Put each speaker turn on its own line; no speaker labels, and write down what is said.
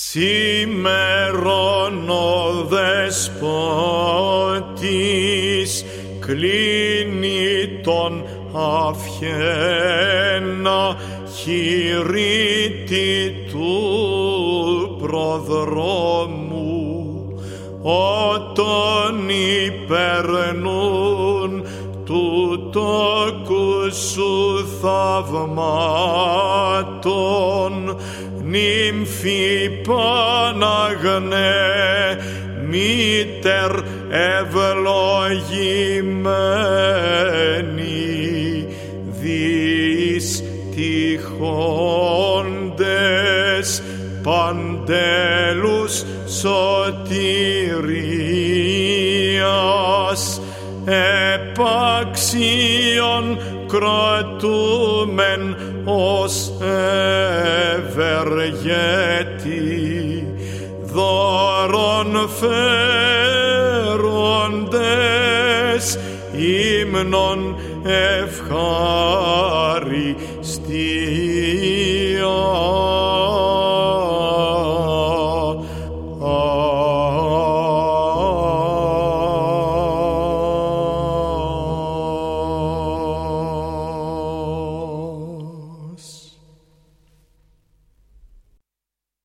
Σήμερον ο Δεσπότης κλείνει τον αυχένα χειρήτη του προδρόμου, όταν υπερνούν του τόκου σου θαυμάτων, νύμφη Παναγνέ, μήτερ ευλογημένη, δυστυχόντες παντέλους σωτηρίας, επάξιον κρατούμεν ως ευεργέτη, δώρον φέροντες ύμνον ευχαριστίας.